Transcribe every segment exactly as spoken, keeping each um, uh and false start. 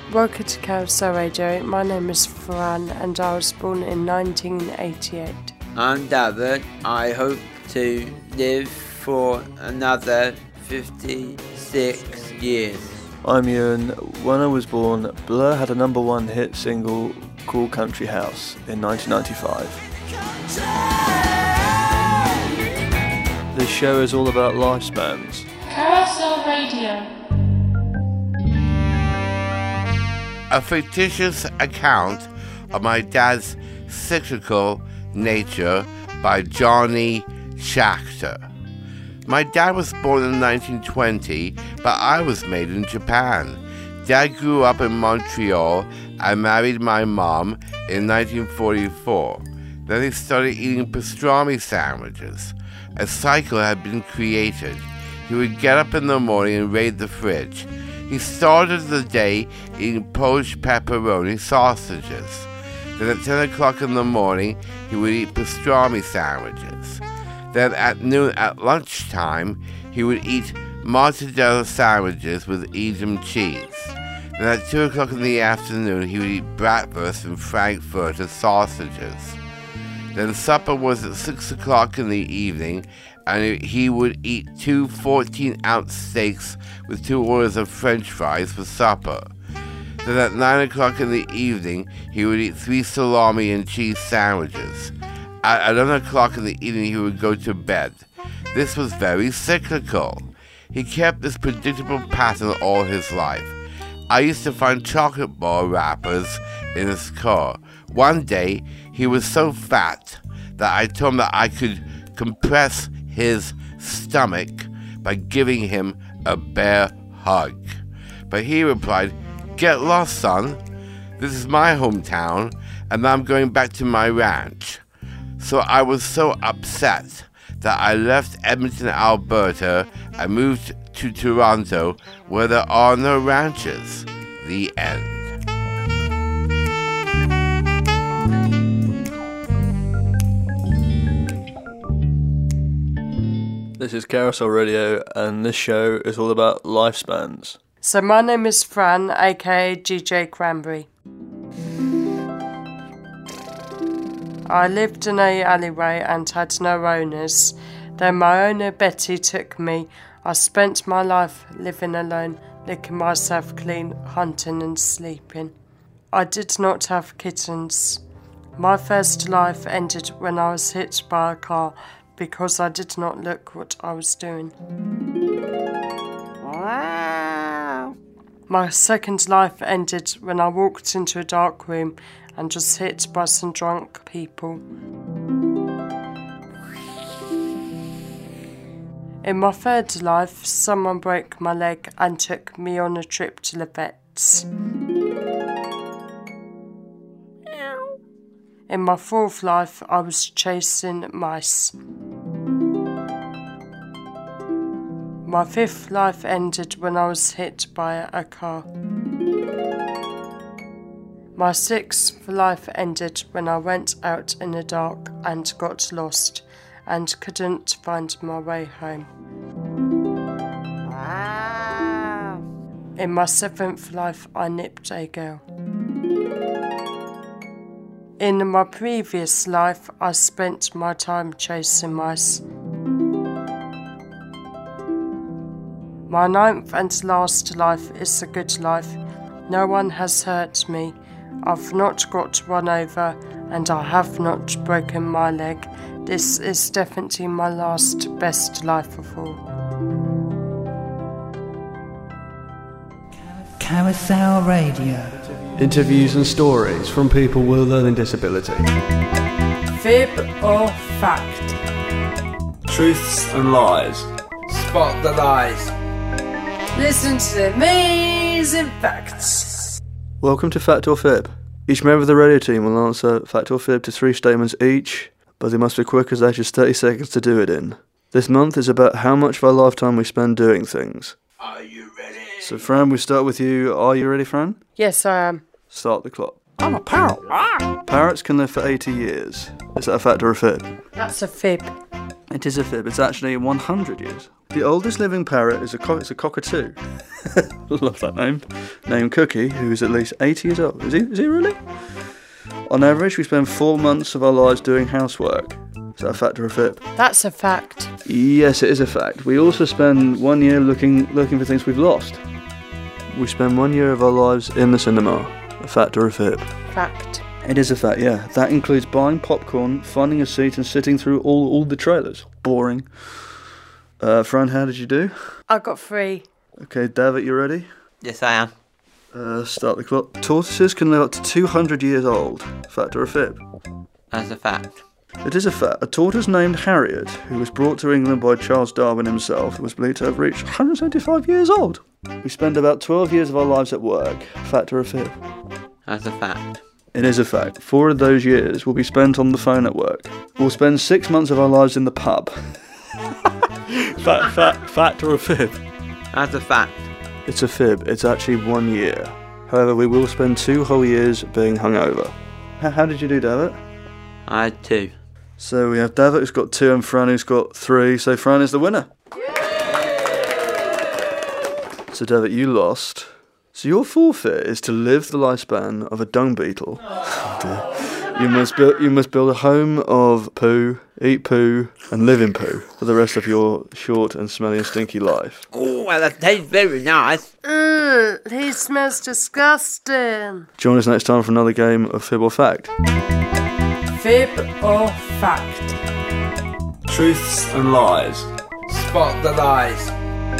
Welcome to Carousel Radio. My name is Fran and I was born in nineteen eighty-eight. I'm David. I hope to live for another fifty-six years. I'm Ewan. When I was born, Blur had a number one hit single called Country House in nineteen ninety-five. This show is all about lifespans. Carousel Radio. A fictitious account of my dad's cyclical nature by Johnny Schachter. My dad was born in nineteen twenty, but I was made in Japan. Dad grew up in Montreal and married my mom in nineteen forty-four. Then he started eating pastrami sandwiches. A cycle had been created. He would get up in the morning and raid the fridge. He started the day eating Polish pepperoni sausages. Then at ten o'clock in the morning, he would eat pastrami sandwiches. Then at noon at lunchtime, he would eat mortadella sandwiches with Edam cheese. Then at two o'clock in the afternoon, he would eat bratwurst and frankfurter sausages. Then supper was at six o'clock in the evening, and he would eat two fourteen-ounce steaks with two orders of French fries for supper. Then at nine o'clock in the evening, he would eat three salami and cheese sandwiches. At eleven o'clock in the evening, he would go to bed. This was very cyclical. He kept this predictable pattern all his life. I used to find chocolate bar wrappers in his car. One day, he was so fat that I told him that I could compress his stomach by giving him a bear hug. But he replied, "Get lost, son. This is my hometown, and I'm going back to my ranch." So I was so upset that I left Edmonton, Alberta, and moved to Toronto, where there are no ranches. The end. This is Carousel Radio, and this show is all about lifespans. So my name is Fran, aka G J Cranberry. I lived in a alleyway and had no owners. Then my owner Betty took me. I spent my life living alone, licking myself clean, hunting and sleeping. I did not have kittens. My first life ended when I was hit by a car because I did not look what I was doing. Wow. My second life ended when I walked into a dark room and was hit by some drunk people. In my third life, someone broke my leg and took me on a trip to the vets. In my fourth life, I was chasing mice. My fifth life ended when I was hit by a car. My sixth life ended when I went out in the dark and got lost and couldn't find my way home. Wow. In my seventh life, I nipped a girl. In my previous life, I spent my time chasing mice. My ninth and last life is a good life. No one has hurt me. I've not got run over and I have not broken my leg. This is definitely my last best life of all. Carousel Radio. Interviews and stories from people with a learning disability. Fib or fact? Truths and lies. Spot the lies. Listen to the amazing facts. Welcome to Fact or Fib. Each member of the radio team will answer fact or fib to three statements each, but they must be quick as they have just thirty seconds to do it in. This month is about how much of our lifetime we spend doing things. Are you ready? So Fran, we start with you. Are you ready, Fran? Yes, I am. Start the clock. I'm a parrot. Parrots can live for eighty years. Is that a fact or a fib? That's a fib. It is a fib. It's actually one hundred years. The oldest living parrot is a co- it's a cockatoo. Love that name. Named Cookie, who is at least eighty years old. Is he? Is he really? On average, we spend four months of our lives doing housework. Is that a fact or a fib? That's a fact. Yes, it is a fact. We also spend one year looking looking for things we've lost. We spend one year of our lives in the cinema. A fact or a fib? Fact. It is a fact, yeah. That includes buying popcorn, finding a seat and sitting through all, all the trailers. Boring. Uh, Fran, how did you do? I got three. Okay, David, you ready? Yes, I am. Uh, start the clock. Tortoises can live up to two hundred years old. Fact or a fib? That's a fact. It is a fact. A tortoise named Harriet, who was brought to England by Charles Darwin himself, was believed to have reached one hundred seventy-five years old. We spend about twelve years of our lives at work. Fact or a fib? That's a fact. It is a fact. Four of those years will be spent on the phone at work. We'll spend six months of our lives in the pub. fact, fact, fact or a fib? That's a fact. It's a fib. It's actually one year. However, we will spend two whole years being hungover. How, how did you do, David? I had two. So we have David who's got two and Fran who's got three. So Fran is the winner. So David, you lost. So your forfeit is to live the lifespan of a dung beetle. Oh dear. You must build. You must build a home of poo, eat poo, and live in poo for the rest of your short and smelly and stinky life. Oh, well, that tastes very nice. Ugh, he smells disgusting. Join us next time for another game of Fib or Fact. Fib or fact? Truths and lies. Spot the lies.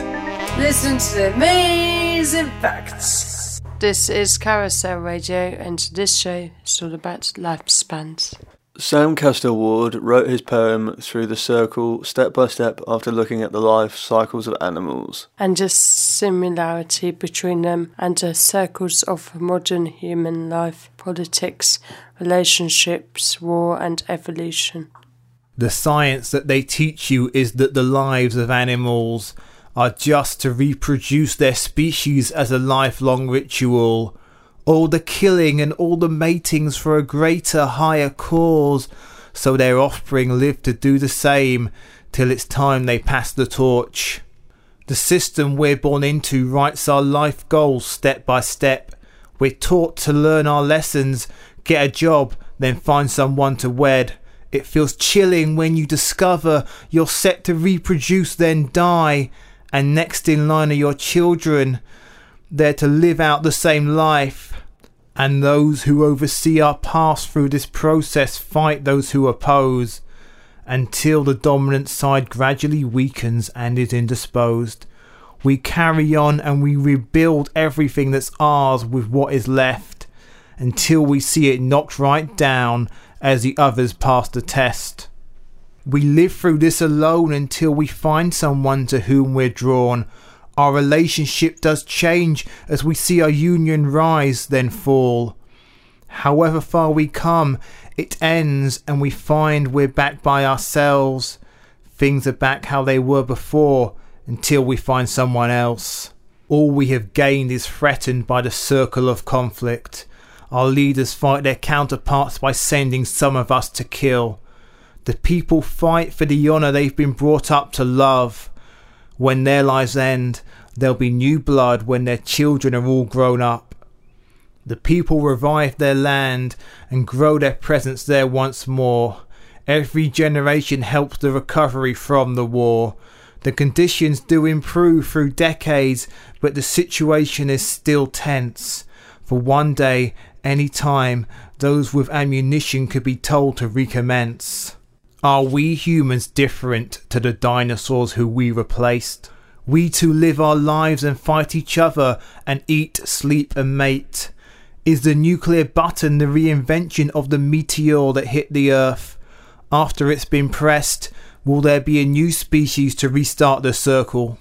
Listen to the amazing facts. This is Carousel Radio, and this show is all about lifespans. Sam Castell Ward wrote his poem Through the Circle step by step after looking at the life cycles of animals. And the similarity between them and the circles of modern human life, politics, relationships, war and evolution. The science that they teach you is that the lives of animals are just to reproduce their species as a lifelong ritual. All the killing and all the matings for a greater, higher cause, so their offspring live to do the same till it's time they pass the torch. The system we're born into writes our life goals step by step. We're taught to learn our lessons, get a job, then find someone to wed. It feels chilling when you discover you're set to reproduce then die, and next in line are your children. They're to live out the same life. And those who oversee our pass through this process fight those who oppose, until the dominant side gradually weakens and is indisposed. We carry on and we rebuild everything that's ours with what is left, until we see it knocked right down as the others pass the test. We live through this alone until we find someone to whom we're drawn. Our relationship does change as we see our union rise then fall. However far we come, it ends and we find we're back by ourselves. Things are back how they were before until we find someone else. All we have gained is threatened by the circle of conflict. Our leaders fight their counterparts by sending some of us to kill. The people fight for the honour they've been brought up to love. When their lives end, there'll be new blood when their children are all grown up. The people revive their land and grow their presence there once more. Every generation helps the recovery from the war. The conditions do improve through decades, but the situation is still tense. For one day, any time, those with ammunition could be told to recommence. Are we humans different to the dinosaurs who we replaced? We too live our lives and fight each other and eat, sleep and mate. Is the nuclear button the reinvention of the meteor that hit the earth? After it's been pressed, will there be a new species to restart the circle?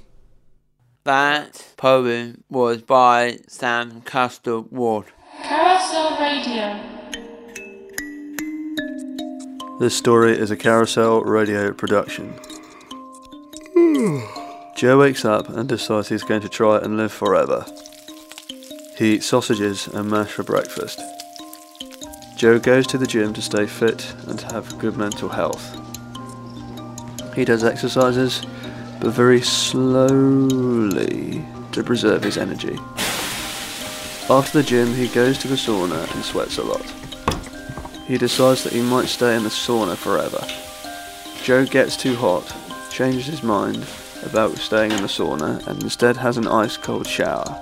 That poem was by Sam Castell Ward. Carousel Radio. This story is a Carousel Radio production. Joe wakes up and decides he's going to try and live forever. He eats sausages and mash for breakfast. Joe goes to the gym to stay fit and to have good mental health. He does exercises, but very slowly to preserve his energy. After the gym, he goes to the sauna and sweats a lot. He decides that he might stay in the sauna forever. Joe gets too hot, changes his mind about staying in the sauna, and instead has an ice-cold shower.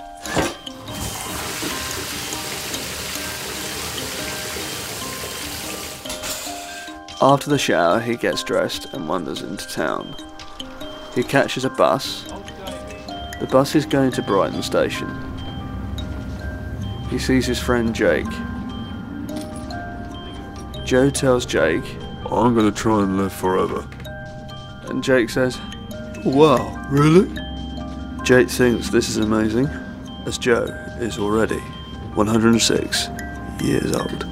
After the shower, he gets dressed and wanders into town. He catches a bus. The bus is going to Brighton Station. He sees his friend Jake. Joe tells Jake, "I'm going to try and live forever." And Jake says, "Wow, really?" Jake thinks this is amazing, as Joe is already one hundred six years old.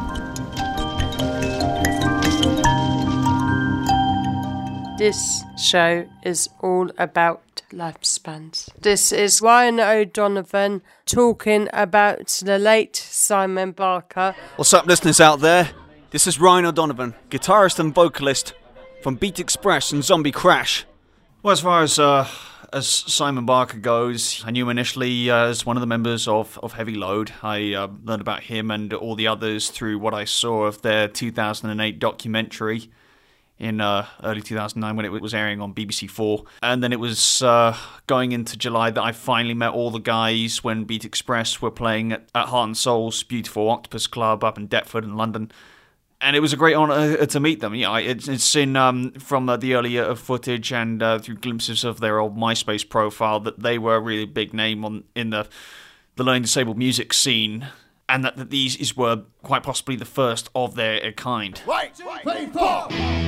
This show is all about lifespans. This is Ryan O'Donovan talking about the late Simon Barker. What's up, listeners out there? This is Ryan O'Donovan, guitarist and vocalist from Beat Express and Zombie Crash. Well, as far as uh, as Simon Barker goes, I knew him initially uh, as one of the members of, of Heavy Load. I uh, learned about him and all the others through what I saw of their two thousand eight documentary in uh, early two thousand nine when it was airing on B B C four. And then it was uh, going into July that I finally met all the guys when Beat Express were playing at, at Heart and Soul's beautiful Octopus Club up in Deptford in London. And it was a great honour to meet them. Yeah, it's, it's in um, from uh, the earlier footage and uh, through glimpses of their old MySpace profile that they were a really big name on in the the learning disabled music scene, and that, that these were quite possibly the first of their kind. One, two, three, four.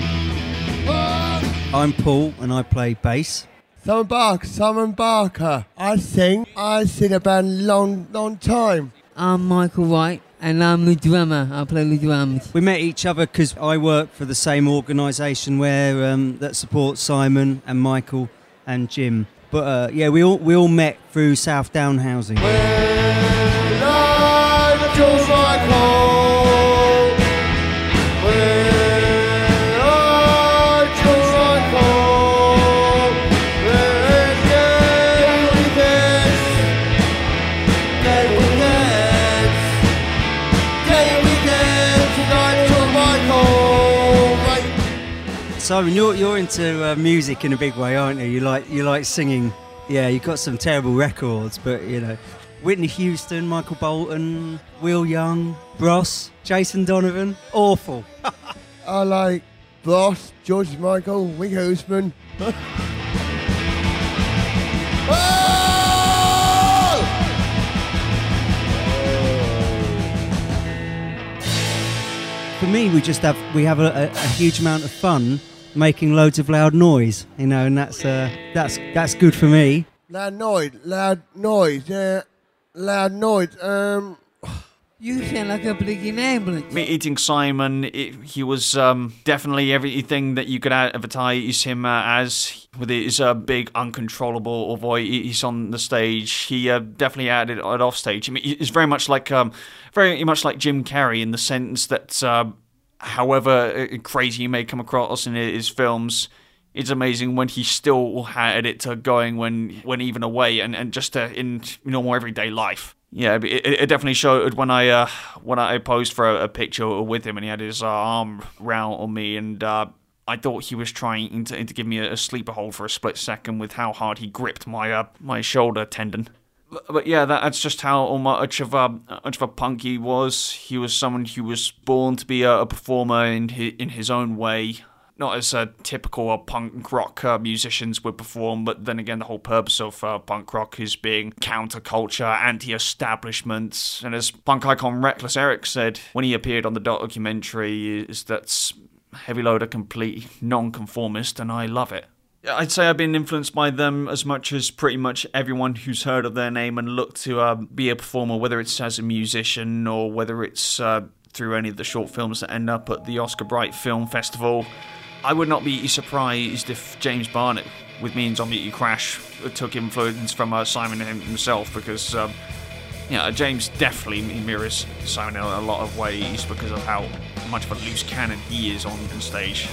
I'm Paul and I play bass. Simon Barker, Simon Barker. I sing. I sing a band long, long time. I'm Michael White and I'm the drummer. I play the drums. We met each other because I work for the same organisation where um, that supports Simon and Michael and Jim. But uh, yeah, we all we all met through South Down Housing. When I chose Michael. Simon, you're you're into uh, music in a big way, aren't you? You like you like singing. Yeah, you've got some terrible records, but you know, Whitney Houston, Michael Bolton, Will Young, Bros, Jason Donovan, awful. I like Bros, George Michael, Wick Houseman. For me, we just have we have a, a, a huge amount of fun making loads of loud noise, you know, and that's uh, that's that's good for me. Loud noise, loud noise, yeah, loud noise. Um, you sound like a blinking ambulance. Meeting Simon, it, he was um, definitely everything that you could advertise him uh, as, with his uh, big, uncontrollable voice. He's on the stage. He uh, definitely added it off stage. I mean, he's very much like um, very much like Jim Carrey in the sense that, uh, however crazy he may come across in his films, it's amazing when he still had it uh, going when when even away and, and just uh, in normal everyday life. Yeah, it, it definitely showed when I uh, when I posed for a, a picture with him and he had his uh, arm round on me, and uh, I thought he was trying to, to give me a, a sleeper hold for a split second with how hard he gripped my uh, my shoulder tendon. But, but yeah, that, that's just how much of a much of a punk he was. He was someone who was born to be a, a performer in his, in his own way. Not as a typical uh, punk rock uh, musicians would perform, but then again, the whole purpose of uh, punk rock is being counterculture, anti-establishment. And as punk icon Reckless Eric said when he appeared on the documentary, is that Heavy Load are complete non-conformist, and I love it. I'd say I've been influenced by them as much as pretty much everyone who's heard of their name and looked to uh, be a performer, whether it's as a musician or whether it's uh, through any of the short films that end up at the Oscar Bright Film Festival. I would not be surprised if James Barnett, with me and Zombie Crash, took influence from uh, Simon himself, because um, you know, James definitely mirrors Simon in a lot of ways because of how much of a loose cannon he is on stage.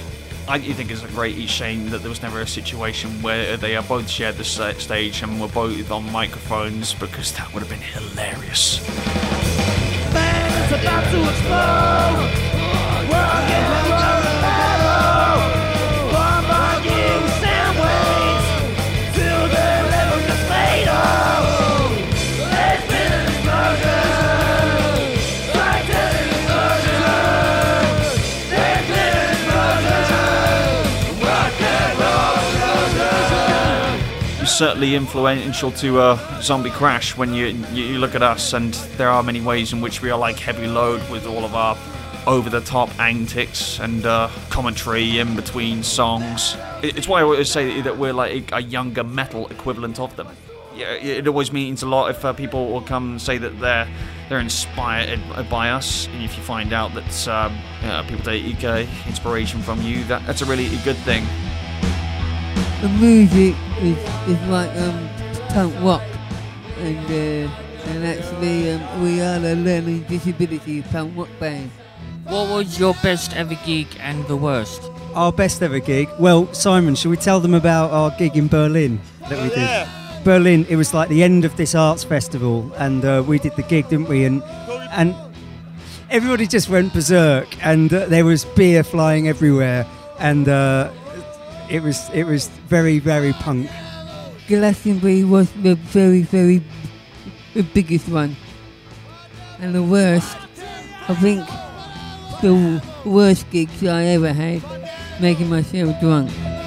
I think it's a great shame that there was never a situation where they both shared the stage and were both on microphones, because that would have been hilarious. Man, it's about to explode. World gets ready to battle. Bombarding sound waves till the level is fatal. There's been an explosion. Right to the explosion. There's been an explosion. Rock and roll explosion. It's certainly influential to uh, Zombie Crash when you, you you look at us, and there are many ways in which we are like Heavy Load with all of our over-the-top antics and uh, commentary in between songs. It's why I always say that we're like a younger metal equivalent of them. Yeah, it always means a lot if uh, people will come and say that they're they're inspired by us, and if you find out that um, yeah, people take uh, inspiration from you, that that's a really good thing. The music is, is like um, punk rock, and uh, and actually um, we are a learning disability punk rock band. What was your best ever gig and the worst? Our best ever gig? Well, Simon, shall we tell them about our gig in Berlin that we did? Yeah. Berlin, it was like the end of this arts festival, and uh, we did the gig, didn't we? And and everybody just went berserk, and uh, there was beer flying everywhere, and uh, it was it was very, very punk. Glastonbury was the very, very the biggest one. And the worst, I think, the worst gigs I ever had, making myself drunk.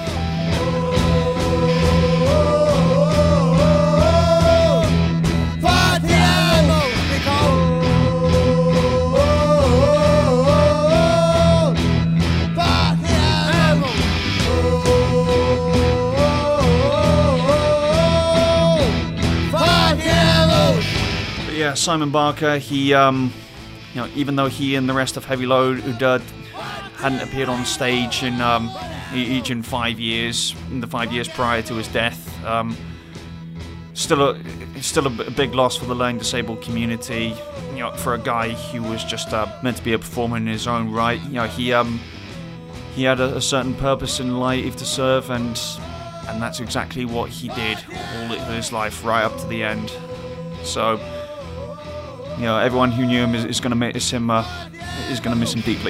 Yeah, Simon Barker, he, um, you know, even though he and the rest of Heavy Load uh, hadn't appeared on stage in um, each in five years, in the five years prior to his death, um, still a still a big loss for the learning disabled community. You know, for a guy who was just uh, meant to be a performer in his own right. You know, he um, he had a, a certain purpose in life to serve, and and that's exactly what he did all of his life, right up to the end. So, you know, everyone who knew him is, is going to miss him. Uh, is going to miss him deeply.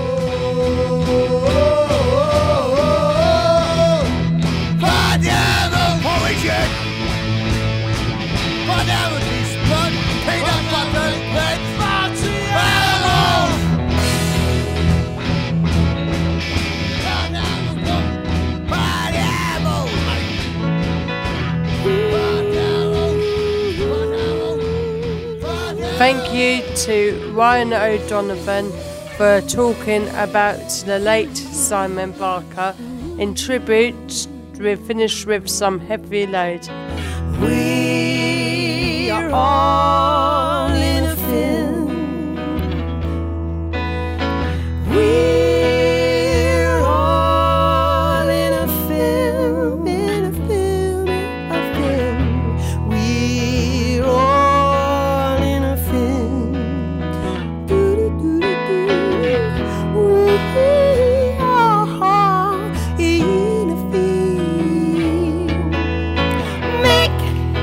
Thank you to Ryan O'Donovan for talking about the late Simon Barker. In tribute, we finish with some Heavy Load. We are all in a film. We're all in a film, in a film, in a film. We're all in a film. Do-do-do-do-do. We are all in a film. Mick,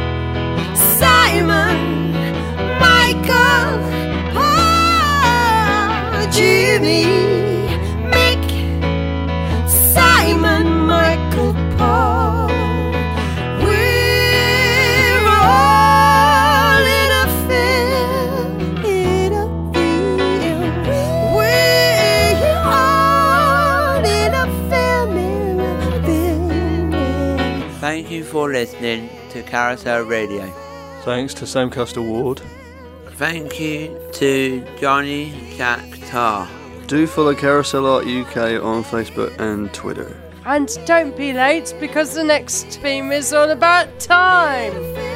Simon, Michael, Paul, Jimmy. Mick, Simon, Michael, Paul. We're all in a film, in a film. We're all in a film, in a film. Thank you for listening to Carousel Radio. Thanks to Samcaster Ward. Thank you to Johnny Jack Tar. Do follow Carousel Art U K on Facebook and Twitter. And don't be late, because the next theme is all about time.